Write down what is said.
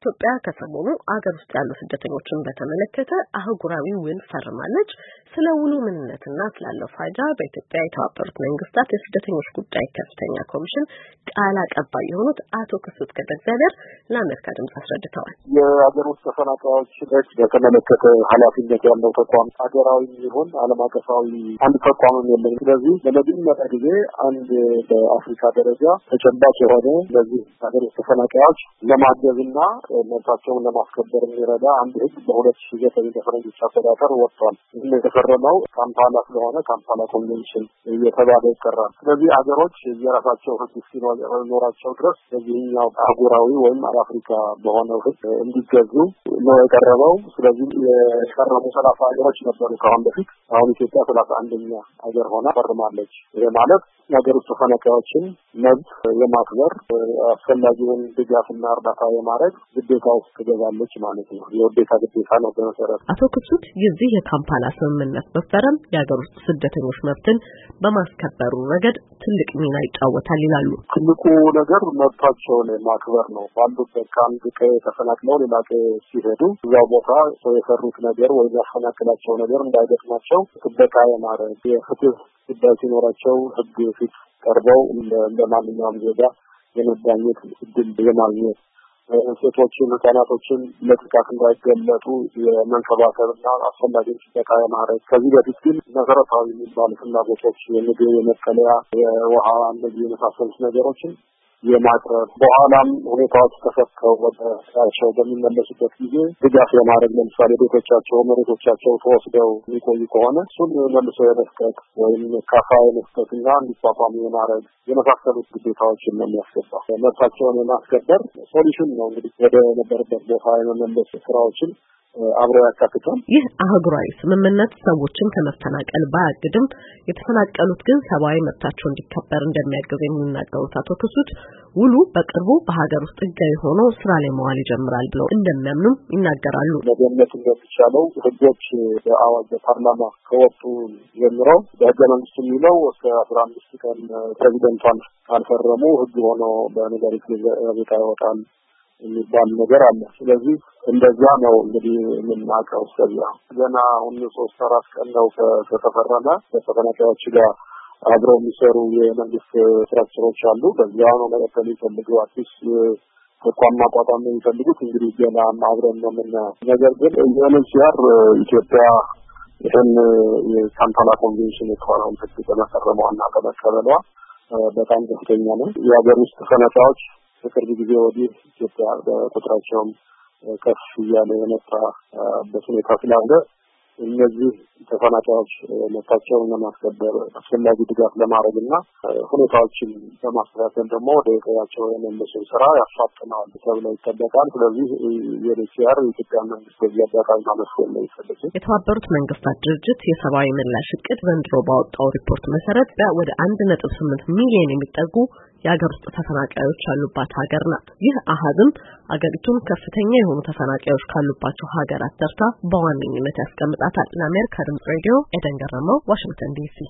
ኢትዮጵያ ከሰሞኑ አገር ውስጥ ያሉ ስደተኞችን በተመለከተ አህጉራዊ ውል ፈርማለች። ስለ ውሉ ምንነትና ስላለው ፋይዳ በኢትዮጵያ የተባበሩት መንግስታት የስደተኞች ጉዳይ ከፍተኛ ኮሚሽን ቃል አቀባይ የሆኑት አቶ ክሱት ገብረእግዚአብሔር ለአሜሪካ ድምጽ አስረድተዋል። የአገር ውስጥ ተፈናቃዮች በተመለከተ ኃላፊነት ያለው ተቋም ሀገራዊ ይሁን ዓለም አቀፋዊ አንድ ተቋም የለም። ስለዚህ ለመጀመሪያ ጊዜ አንድ በአፍሪካ ደረጃ ተጨባጭ የሆነ ለዚህ ሀገር ውስጥ ተፈናቃዮች ለማገዝና መብታቸውን ለማስከበር የሚረዳ አንድ ህግ በ2009 በፈረንጆች አቆጣጠር ወጥቷል። ይህን የተፈረመው ካምፓላ ስለሆነ ካምፓላ ኮንቬንሽን እየተባለ ይቀራል። ስለዚህ ሀገሮች የራሳቸው ህግ እስኪኖራቸው ድረስ በዚህኛው አህጉራዊ ወይም አፍሪካ በሆነው ህግ እንዲገዙ ነው የቀረበው። ስለዚህ የቀረቡ 30 ሀገሮች ነበሩ ከአሁን በፊት። አሁን ኢትዮጵያ 31ኛ ሀገር ሆና ፈርማለች። ይሄ ማለት የሀገር ውስጥ ተፈናቃዮችን መብት የማክበር አስፈላጊውን ድጋፍና እርዳታ የማድረግ ግዴታ ውስጥ ትገባለች ማለት ነው። የውዴታ ግዴታ ነው በመሰረቱ። አቶ ክሱት የዚህ የካምፓላ ስምምነት መፈረም የሀገር ውስጥ ስደተኞች መብትን በማስከበሩ ረገድ ትልቅ ሚና ይጫወታል ይላሉ። ትልቁ ነገር መብታቸውን ማክበር ነው። ባሉበት ከአንድ ቀዬ ተፈናቅለው ሌላ ቀዬ ሲሄዱ እዛው ቦታ ሰው የሰሩት ነገር ወይ ያፈናቅላቸው ነገር እንዳይገጥማቸው ጥበቃ የማድረግ የፍትህ ጉዳይ ሲኖራቸው ህግ ፊት ቀርበው እንደ ማንኛውም ዜጋ የመዳኘት እድል የማግኘት ሴቶችን፣ ህጻናቶችን ለጥቃት እንዳይገለጡ የመንከባከብና አስፈላጊ ጥበቃ የማድረግ ከዚህ በፊት ግን መሰረታዊ የሚባሉ ፍላጎቶች የምግብ፣ የመጠለያ፣ የውሃ እነዚህ የመሳሰሉት ነገሮችን የማቅረብ በኋላም ሁኔታዎች ተፈተው ወደ ስራቸው በሚመለሱበት ጊዜ ድጋፍ የማድረግ ለምሳሌ ቤቶቻቸው፣ መሬቶቻቸው ተወስደው የሚቆዩ ከሆነ እሱን መልሶ የመስጠት ወይም ካሳ የመስጠትና እንዲቋቋሙ የማድረግ የመሳሰሉት ግዴታዎችን ነው የሚያስገባ። መብታቸውን የማስከበር ሶሉሽን ነው እንግዲህ ወደ ነበረበት ቦታ የመመለስ ስራዎችን አብረው ያካትታል። ይህ አህጉራዊ ስምምነት ሰዎችን ከመፈናቀል ባያግድም የተፈናቀሉት ግን ሰብአዊ መብታቸው እንዲከበር እንደሚያግዝ የሚናገሩት አቶ ክሱት ውሉ በቅርቡ በሀገር ውስጥ ህጋዊ ሆኖ ስራ ላይ መዋል ይጀምራል ብለው እንደሚያምኑም ይናገራሉ። ለደህንነት እንደሚቻለው ህጎች በአዋጅ በፓርላማ ከወጡ ጀምሮ በህገ መንግስቱ የሚለው እስከ 15 ቀን ፕሬዚደንቷን ካልፈረሙ ህግ ሆኖ በነገሪት ጋዜጣ ይወጣል የሚባል ነገር አለ። ስለዚህ እንደዛ ነው እንግዲህ የምናውቀው። እስከዚያ ገና አሁን 3-4 ቀን ነው ከተፈረመ በተፈናቃዮች ጋር አብረው የሚሰሩ የመንግስት ስትራክቸሮች አሉ። በዚያ ነው መቀጠል የሚፈልጉ አዲስ ተቋም ማቋቋም የሚፈልጉት እንግዲህ ገና አብረን ነው የምናየው። ነገር ግን ዩኤንኤችሲአር ኢትዮጵያ ይህን የካምፓላ ኮንቬንሽን የተባለውን ህግ በመፈረሟና በመቀበሏ በጣም ደስተኛ ነው። የሀገር ውስጥ ተፈናቃዮች በቅርብ ጊዜ ወዲህ ኢትዮጵያ በቁጥራቸውም ከፍ እያለ የመጣበት ሁኔታ ስላለ እነዚህ ተፈናቃዮች መብታቸውን ለማስከበር አስፈላጊ ድጋፍ ለማድረግና ሁኔታዎችን በማስተካከል ደግሞ ወደ ቀያቸው የመመለስ ስራ ያፋጥናል ተብሎ ይጠበቃል። ስለዚህ የዩኤንኤችሲአር የኢትዮጵያ መንግስት በዚህ አጋጣሚ ማመስገን ነው የሚፈልገው። የተባበሩት መንግስታት ድርጅት የሰብአዊ ምላሽ እቅድ ዘንድሮ ባወጣው ሪፖርት መሰረት ወደ 1.8 ሚሊዮን የሚጠጉ የሀገር ውስጥ ተፈናቃዮች ያሉባት ሀገር ናት። ይህ አሃዝም አገሪቱን ከፍተኛ የሆኑ ተፈናቃዮች ካሉባቸው ሀገራት ተርታ በዋነኝነት ያስቀምጣታል። ለአሜሪካ ድምጽ ሬዲዮ ኤደን ገረመው፣ ዋሽንግተን ዲሲ